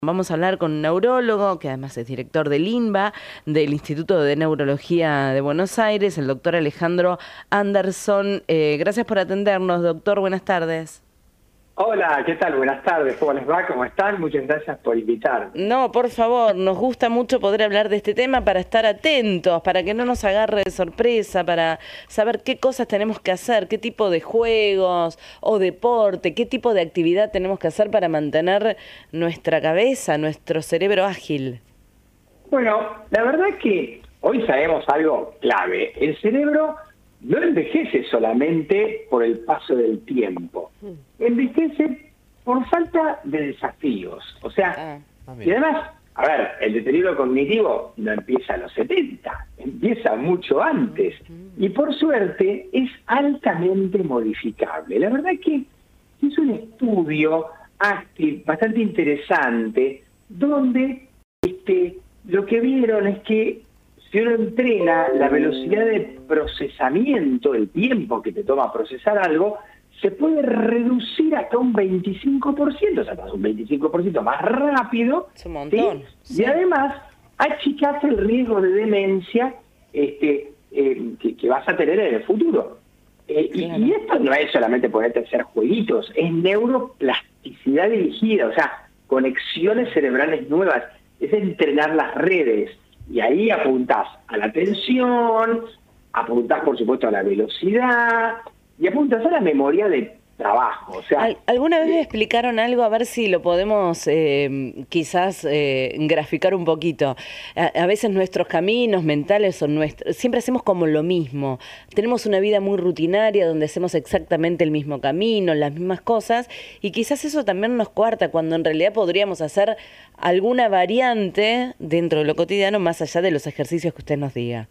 Vamos a hablar con un neurólogo, que además es director del INBA, del Instituto de Neurología de Buenos Aires, el doctor Alejandro Anderson. Gracias por atendernos, doctor. Buenas tardes. Hola, ¿qué tal? Buenas tardes. ¿Cómo les va? ¿Cómo están? Muchas gracias por invitarme. No, por favor, nos gusta mucho poder hablar de este tema para estar atentos, para que no nos agarre de sorpresa, para saber qué cosas tenemos que hacer, qué tipo de juegos o deporte, qué tipo de actividad tenemos que hacer para mantener nuestra cabeza, nuestro cerebro ágil. Bueno, la verdad que hoy sabemos algo clave. El cerebro no envejece solamente por el paso del tiempo. Envejece por falta de desafíos. O sea, y además, a ver, el deterioro cognitivo no empieza a los 70, empieza mucho antes. Y por suerte es altamente modificable. La verdad que es un estudio bastante interesante, donde lo que vieron es que si uno entrena la velocidad de procesamiento, el tiempo que te toma procesar algo, se puede reducir hasta un 25%, o sea, un 25% más rápido. Es un montón. ¿Sí? Sí. Y además, achicás el riesgo de demencia que vas a tener en el futuro. Claro. Y esto no es solamente ponerte a hacer jueguitos, es neuroplasticidad dirigida, o sea, conexiones cerebrales nuevas, es entrenar las redes. Y ahí apuntás a la atención, apuntás por supuesto a la velocidad y apuntás a la memoria de trabajo. O sea, ¿Alguna vez me explicaron algo? A ver si lo podemos quizás graficar un poquito. A veces nuestros caminos mentales son siempre hacemos como lo mismo. Tenemos una vida muy rutinaria donde hacemos exactamente el mismo camino, las mismas cosas, y quizás eso también nos coarta cuando en realidad podríamos hacer alguna variante dentro de lo cotidiano más allá de los ejercicios que usted nos diga.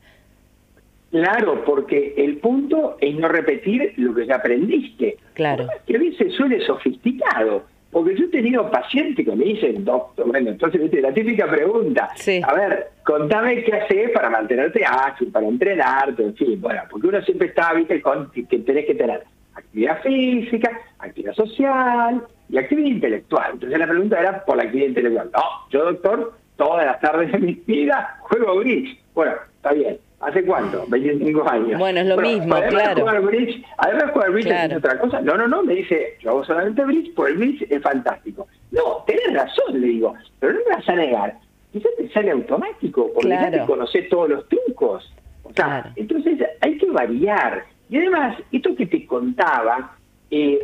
Claro, porque el punto es no repetir lo que ya aprendiste. Claro. Que a veces suele sofisticado, porque yo he tenido pacientes que me dicen, doctor, bueno, entonces, ¿viste? La típica pregunta, Sí. A ver, contame qué haces para mantenerte ágil, para entrenarte, en fin, bueno, porque uno siempre está, viste, con que tenés que tener actividad física, actividad social y actividad intelectual. Entonces la pregunta era por la actividad intelectual. No, yo, doctor, todas las tardes de mi vida juego bridge. Bueno, está bien. ¿Hace cuánto? 25 años. Bueno, es lo mismo, claro. Jugar bridge, además jugar bridge Claro. es otra cosa. No, me dice, yo hago solamente bridge, porque el bridge es fantástico. No, tenés razón, le digo, pero no me vas a negar. Quizás te sale automático, porque ya te conocés todos los trucos. O sea, entonces hay que variar. Y además, esto que te contaba, de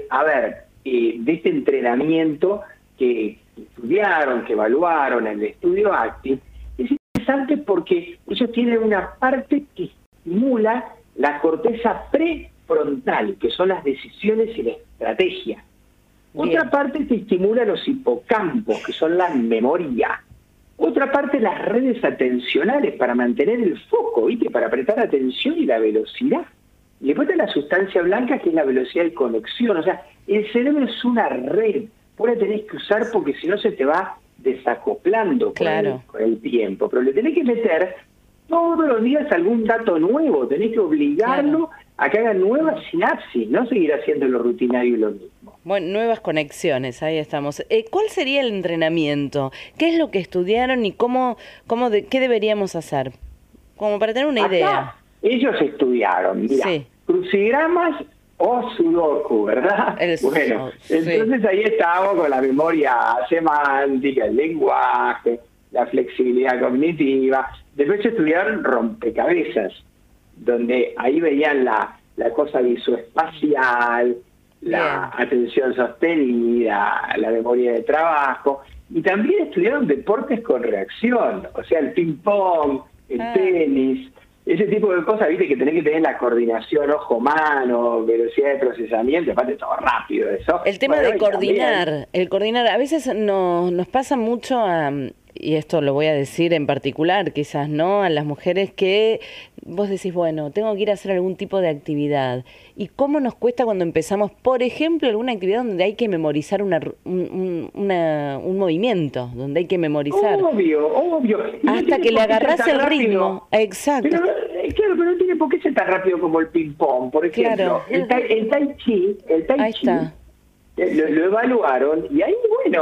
este entrenamiento que estudiaron, que evaluaron en el estudio Active, es interesante porque ellos tienen una parte que estimula la corteza prefrontal, que son las decisiones y la estrategia. Bien. Otra parte te estimula los hipocampos, que son la memoria. Otra parte las redes atencionales para mantener el foco, ¿viste? Para prestar atención y la velocidad. Y después está la sustancia blanca, que es la velocidad de conexión. O sea, el cerebro es una red. Vos la tenés que usar porque si no se te va desacoplando con el tiempo. Pero le tenés que meter todos los días algún dato nuevo. Tenés que obligarlo a que haga nuevas sinapsis, no seguir haciendo lo rutinario y lo mismo. Bueno, nuevas conexiones, ahí estamos. ¿Cuál sería el entrenamiento? ¿Qué es lo que estudiaron y qué deberíamos hacer? Como para tener una idea. Ellos estudiaron, mira, crucigramas o sudoku, ¿verdad? Entonces ahí estábamos con la memoria semántica, el lenguaje, la flexibilidad cognitiva. Después estudiaron rompecabezas, donde ahí veían la cosa visoespacial, la atención sostenida, la memoria de trabajo, y también estudiaron deportes con reacción, o sea, el ping-pong, el tenis, ese tipo de cosas, viste, que tenés que tener la coordinación ojo-mano, velocidad de procesamiento, aparte todo rápido eso. El tema de coordinar, a veces nos pasa mucho y esto lo voy a decir en particular, quizás, ¿no? A las mujeres que vos decís, bueno, tengo que ir a hacer algún tipo de actividad. ¿Y cómo nos cuesta cuando empezamos, por ejemplo, alguna actividad donde hay que memorizar un movimiento, donde hay que memorizar? Obvio. Hasta que le agarrás el ritmo. Exacto. Pero no tiene por qué ser tan rápido como el ping-pong, por ejemplo. El tai chi, lo evaluaron y ahí, bueno,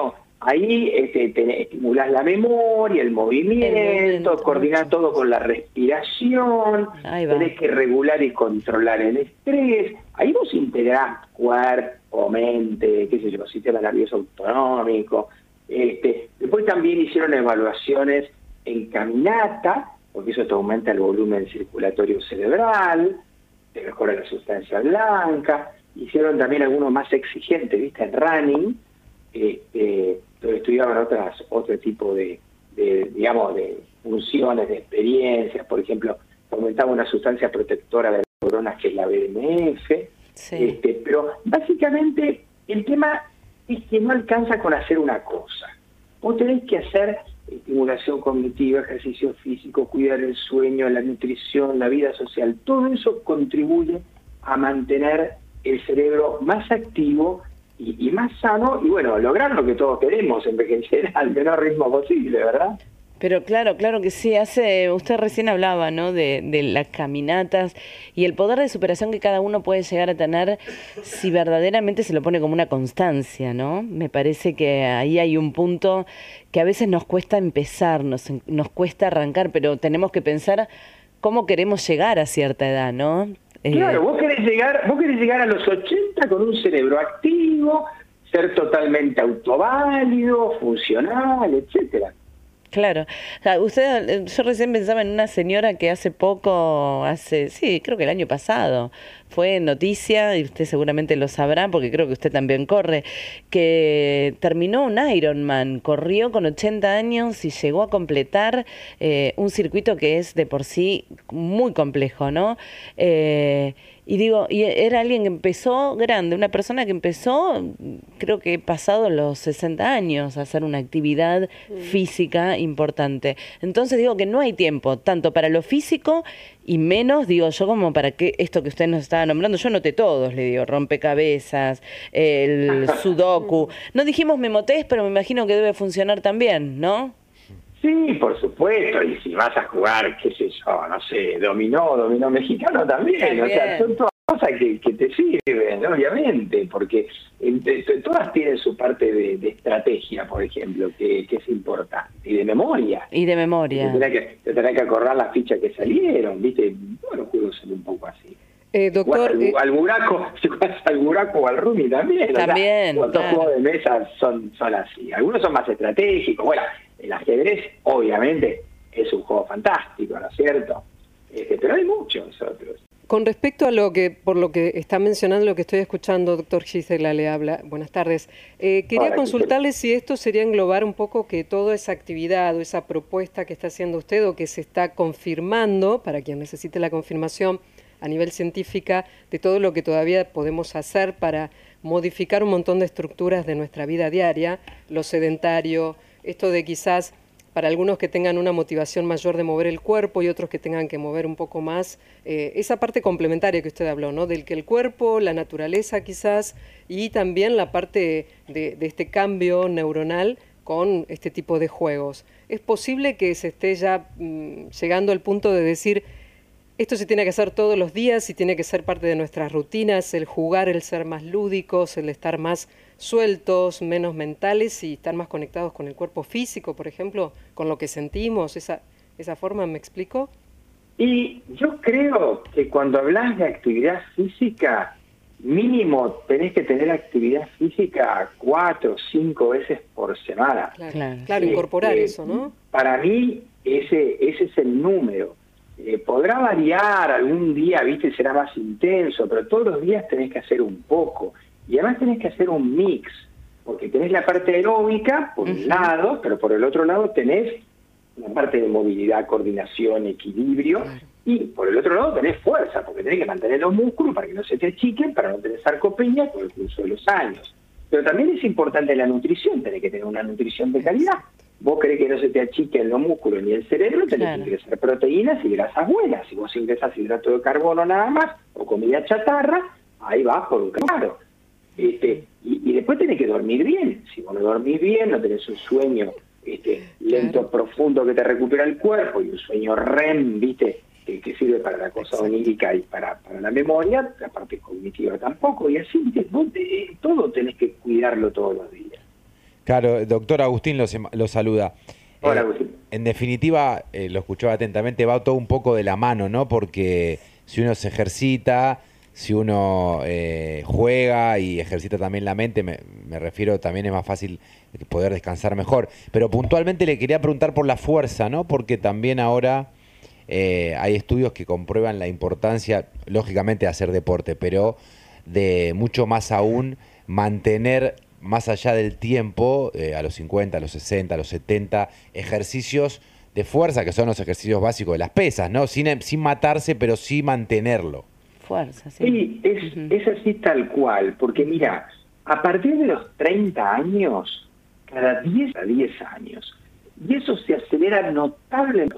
ahí estimulás la memoria, el movimiento, coordinás todo con la respiración, tenés que regular y controlar el estrés. Ahí vos integrás cuerpo, mente, qué sé yo, sistema nervioso autonómico. Después también hicieron evaluaciones en caminata, porque eso te aumenta el volumen circulatorio cerebral, te mejora la sustancia blanca. Hicieron también algunos más exigentes, ¿viste? En running, donde estudiaban otro tipo de funciones, de experiencias. Por ejemplo, aumentaba una sustancia protectora de las neuronas que es la BDNF. Sí. Pero básicamente el tema es que no alcanza con hacer una cosa. Vos tenés que hacer estimulación cognitiva, ejercicio físico, cuidar el sueño, la nutrición, la vida social. Todo eso contribuye a mantener el cerebro más activo y más sano, y bueno, lograr lo que todos queremos, envejecer al menor ritmo posible, ¿verdad? Pero claro que sí. Usted recién hablaba, ¿no?, de las caminatas y el poder de superación que cada uno puede llegar a tener si verdaderamente se lo pone como una constancia, ¿no? Me parece que ahí hay un punto que a veces nos cuesta empezar, nos cuesta arrancar, pero tenemos que pensar cómo queremos llegar a cierta edad, ¿no? Claro, vos querés llegar a los 80 con un cerebro activo, ser totalmente autoválido, funcional, etcétera. Claro. Yo recién pensaba en una señora que creo que el año pasado, fue noticia, y usted seguramente lo sabrá, porque creo que usted también corre, que terminó un Ironman, corrió con 80 años y llegó a completar un circuito que es de por sí muy complejo, ¿no? Y era alguien que empezó grande, una persona que empezó, creo que pasado los 60 años, a hacer una actividad física importante. Entonces digo que no hay tiempo, tanto para lo físico y menos, digo yo, como para que esto que usted nos estaba nombrando, yo noté todos, le digo, rompecabezas, el sudoku. No dijimos memotest, pero me imagino que debe funcionar también, ¿no? Sí, por supuesto, y si vas a jugar, qué sé yo, no sé, dominó mexicano también. O sea, son todas cosas que te sirven, obviamente, porque todas tienen su parte de estrategia, por ejemplo, que es importante, y de memoria. Te tenés que acordar las fichas que salieron, ¿viste? Todos los juegos son un poco así. Doctor, al buraco, si juegas al buraco o al rumi también. También. Los dos juegos de mesa son así. Algunos son más estratégicos. Bueno, el ajedrez, obviamente, es un juego fantástico, ¿no es cierto? Pero hay muchos otros. Con respecto a por lo que está mencionando, lo que estoy escuchando, doctor Gisela le habla. Buenas tardes. Quería consultarle si esto sería englobar un poco que toda esa actividad o esa propuesta que está haciendo usted o que se está confirmando, para quien necesite la confirmación a nivel científica, de todo lo que todavía podemos hacer para modificar un montón de estructuras de nuestra vida diaria, lo sedentario, esto de quizás para algunos que tengan una motivación mayor de mover el cuerpo y otros que tengan que mover un poco más, esa parte complementaria que usted habló, ¿no? Del que el cuerpo, la naturaleza quizás, y también la parte de este cambio neuronal con este tipo de juegos. ¿Es posible que se esté ya llegando al punto de decir, esto se tiene que hacer todos los días y tiene que ser parte de nuestras rutinas, el jugar, el ser más lúdicos, el estar más sueltos, menos mentales y estar más conectados con el cuerpo físico, por ejemplo, con lo que sentimos, esa forma, ¿me explico? Y yo creo que cuando hablas de actividad física, mínimo tenés que tener actividad física 4 o 5 veces por semana. Claro, incorporar eso, ¿no? Para mí ese es el número. Podrá variar, algún día, viste, será más intenso, pero todos los días tenés que hacer un poco. Y además tenés que hacer un mix, porque tenés la parte aeróbica, por un lado, pero por el otro lado tenés una parte de movilidad, coordinación, equilibrio, y por el otro lado tenés fuerza, porque tenés que mantener los músculos para que no se te achiquen, para no tener sarcopenia con el curso de los años. Pero también es importante la nutrición, tenés que tener una nutrición de calidad. Vos querés que no se te achiquen los músculos ni el cerebro, tenés que ingresar proteínas y grasas buenas. Si vos ingresas hidrato de carbono nada más, o comida chatarra, ahí vas por un claro. Y después tenés que dormir bien. Si vos no dormís bien, no tenés un sueño lento, profundo que te recupera el cuerpo, y un sueño REM, ¿viste? Que sirve para la cosa onírica y para la memoria, la parte cognitiva tampoco. Y así, ¿viste? Vos todo tenés que cuidarlo todos los días. Claro, doctor Agustín lo saluda. Hola, Agustín. En definitiva, lo escuchaba atentamente, va todo un poco de la mano, ¿no? Porque si uno se ejercita, si uno juega y ejercita también la mente, me refiero, también es más fácil poder descansar mejor. Pero puntualmente le quería preguntar por la fuerza, ¿no? Porque también ahora hay estudios que comprueban la importancia, lógicamente, de hacer deporte, pero de mucho más aún mantener más allá del tiempo, a los 50, a los 60, a los 70, ejercicios de fuerza, que son los ejercicios básicos de las pesas, ¿no? Sin matarse, pero sí mantenerlo. Fuerza, sí. Sí, es así tal cual, porque mira, a partir de los 30 años, cada 10 a 10 años, y eso se acelera notablemente.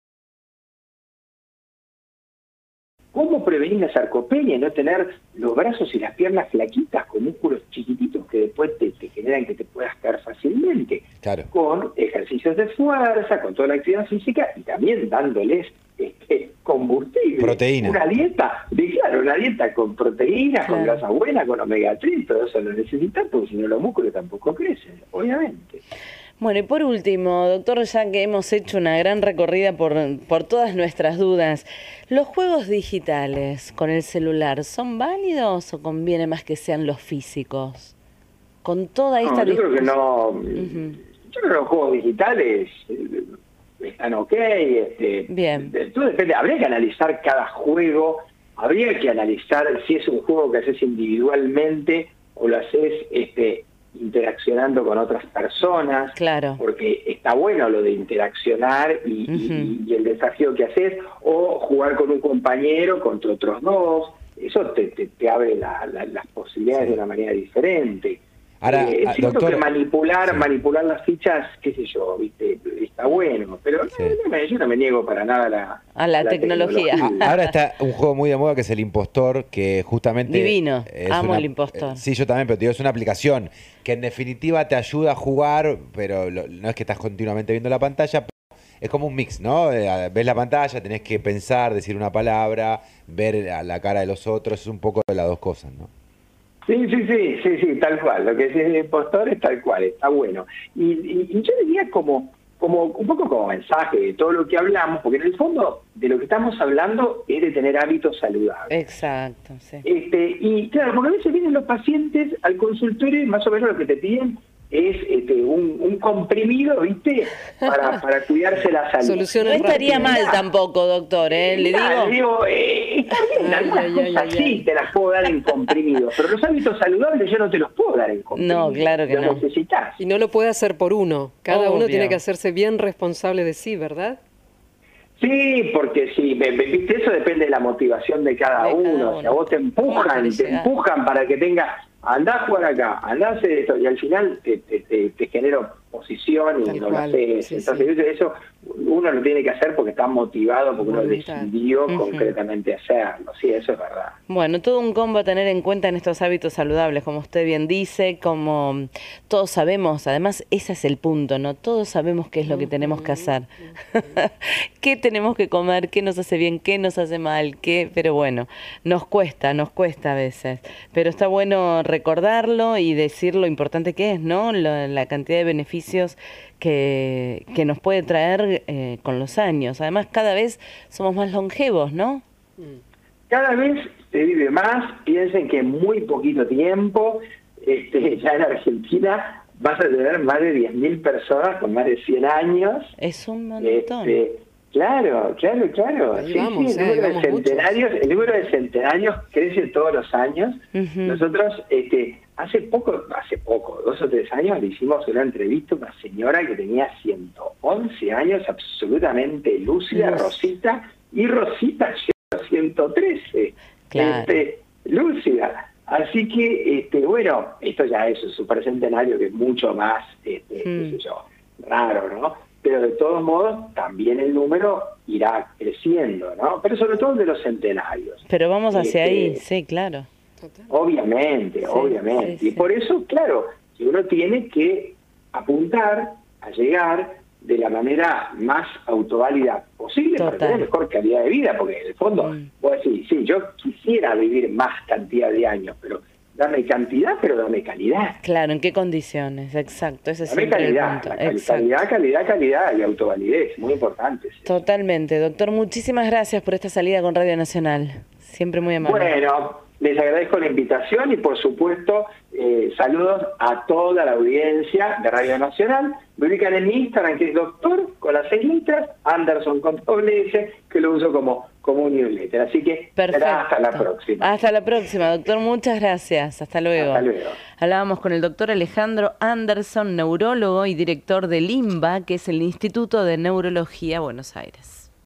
¿Cómo prevenir la sarcopenia y no tener los brazos y las piernas flaquitas con músculos chiquititos que después te generan que te puedas caer fácilmente? Claro. Con ejercicios de fuerza, con toda la actividad física y también dándoles combustible. Proteína. Una dieta, una dieta con proteínas, con grasa buena, con omega 3, todo eso lo necesitan, porque si no los músculos tampoco crecen, obviamente. Bueno, y por último, doctor, ya que hemos hecho una gran recorrida por todas nuestras dudas, ¿los juegos digitales con el celular son válidos o conviene más que sean los físicos? Con toda esta yo creo que no. Yo creo que los juegos digitales están ok. Bien. Todo depende. Habría que analizar cada juego, habría que analizar si es un juego que haces individualmente o lo haces interaccionando con otras personas, claro, porque está bueno lo de interaccionar y el desafío que haces, o jugar con un compañero contra otros dos, eso te abre las posibilidades de una manera diferente. Ahora, es cierto doctor, que manipular las fichas, qué sé yo, viste, está bueno, pero yo no me niego para nada a la tecnología. Ahora está un juego muy de moda que es el Impostor, que justamente... Divino, amo el Impostor. Sí, yo también, pero te digo, es una aplicación que en definitiva te ayuda a jugar, pero no es que estás continuamente viendo la pantalla, es como un mix, ¿no? Ves la pantalla, tenés que pensar, decir una palabra, ver a la cara de los otros, es un poco de las dos cosas, ¿no? Sí, tal cual. Lo que es el impostor es tal cual, está bueno. Y yo diría como un poco como mensaje de todo lo que hablamos, porque en el fondo de lo que estamos hablando es de tener hábitos saludables. Exacto, sí. Y claro, porque a veces vienen los pacientes al consultorio y más o menos lo que te piden es un comprimido, ¿viste? Para cuidarse la salud. No estaría mal tampoco, doctor, ¿eh? Le digo... está bien, algunas cosas sí te las puedo dar en comprimido, pero los hábitos saludables yo no te los puedo dar en comprimido. No, claro que no. Necesitas. Y no lo puede hacer por uno. Cada uno tiene que hacerse bien responsable de sí, ¿verdad? Sí, porque sí, viste, eso depende de la motivación de cada uno. O sea, vos te empujan para que tengas, andá a jugar acá, andá a hacer esto, y al final te genera oposición y no lo haces. Sí, entonces eso uno lo tiene que hacer porque está motivado, porque uno decidió concretamente hacerlo. Sí, eso es verdad. Bueno, todo un combo a tener en cuenta en estos hábitos saludables, como usted bien dice, como todos sabemos, además ese es el punto, ¿no? Todos sabemos qué es lo que tenemos que hacer, qué tenemos que comer, qué nos hace bien, qué nos hace mal, pero bueno, nos cuesta a veces, pero está bueno recordarlo y decir lo importante que es, ¿no? La cantidad de beneficios que nos puede traer con los años. Además, cada vez somos más longevos, ¿no? Cada vez se vive más. Piensen que en muy poquito tiempo, ya en Argentina, vas a tener más de 10.000 personas con más de 100 años. Es un montón. Claro. Sí, el número de centenarios crece todos los años. Nosotros, hace poco, 2 o 3 años, le hicimos una entrevista a una señora que tenía 111 años, absolutamente lúcida, Rosita, y Rosita llegó a 113, lúcida. Así que, bueno, esto ya es un supercentenario que es mucho más, qué sé yo, raro, ¿no? Pero de todos modos, también el número irá creciendo, ¿no? Pero sobre todo el de los centenarios. Pero vamos hacia ahí, sí, claro. Obviamente. Sí. Y por eso, claro, que uno tiene que apuntar a llegar de la manera más autoválida posible para tener mejor calidad de vida, porque en el fondo, vos decís, sí, yo quisiera vivir más cantidad de años, pero Dame cantidad, pero dame calidad. Claro, ¿en qué condiciones? Exacto, ese es Dame siempre calidad, el punto. calidad y autovalidez, muy importante. Sí. Totalmente, doctor, muchísimas gracias por esta salida con Radio Nacional. Siempre muy amable. Bueno, les agradezco la invitación y por supuesto saludos a toda la audiencia de Radio Nacional. Me ubican en mi Instagram, que es doctor con las 6 letras, Anderson con doble S, que lo uso como un newsletter. Así que será hasta la próxima. Hasta la próxima, doctor. Muchas gracias. Hasta luego. Hasta luego. Hablábamos con el doctor Alejandro Anderson, neurólogo y director del INBA, que es el Instituto de Neurología Buenos Aires.